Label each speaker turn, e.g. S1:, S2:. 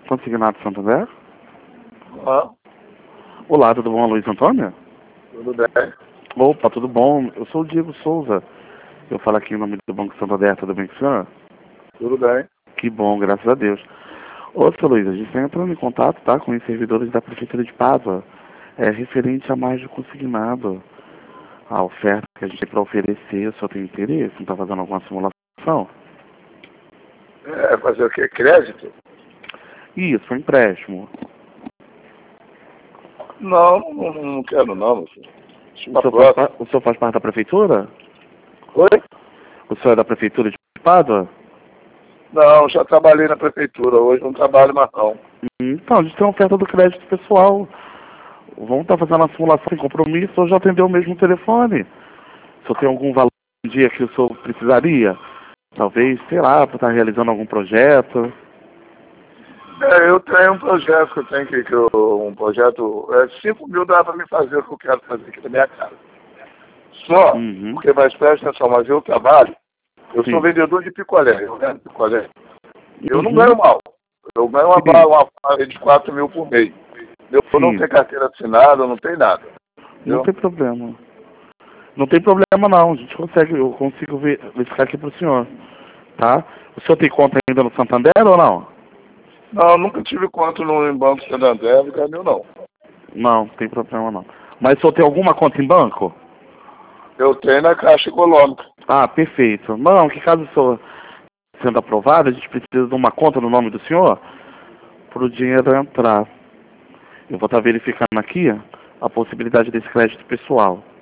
S1: Consignado Santander?
S2: Ah,
S1: Olá, tudo bom, Luiz Antônio?
S2: tudo bem.
S1: Opa, tudo bom? Eu sou o Diego Souza. Eu falo aqui em nome do Banco Santander, tudo bem com o senhor?
S2: Tudo bem.
S1: Que bom, graças a Deus. Ô, seu Luiz, a gente está entrando em contato, tá, com os servidores da Prefeitura de Pádua. É referente a mais de consignado. A oferta que a gente tem para oferecer, o senhor tem interesse? Não está fazendo alguma simulação?
S2: É, fazer o quê? Crédito?
S1: Isso, um empréstimo.
S2: Não quero não, meu filho.
S1: O senhor faz parte da Prefeitura?
S2: Oi?
S1: O senhor é da Prefeitura de Pádua?
S2: Não, já trabalhei na prefeitura, hoje não trabalho mais não.
S1: Então, a gente tem uma oferta do crédito pessoal. Vamos estar fazendo uma simulação sem compromisso ou já atendeu o mesmo telefone? O senhor tem algum valor em dia que o senhor precisaria? Talvez, sei lá, para estar realizando algum projeto.
S2: É, eu tenho um projeto que eu tenho um projeto, 5 mil dá para me fazer o que eu quero fazer aqui na minha casa. Só, porque mais presta atenção, mas eu trabalho, eu sou vendedor de picolé, eu vendo picolé. Eu não ganho mal, eu ganho uma faixa de 4 mil por mês. Eu não tenho carteira assinada, não tenho nada.
S1: Não tem problema. Não tem problema não, a gente consegue, eu consigo verificar aqui para o senhor, tá? O senhor tem conta ainda no Santander ou não?
S2: Não, nunca tive conta no em Banco Santander, no Canil não.
S1: Não, tem problema não. Mas o senhor tem alguma conta em banco?
S2: Eu tenho na Caixa Econômica.
S1: Ah, perfeito. Não, que caso o senhor sendo aprovado, a gente precisa de uma conta no nome do senhor para o dinheiro entrar. Eu vou estar verificando aqui a possibilidade desse crédito pessoal.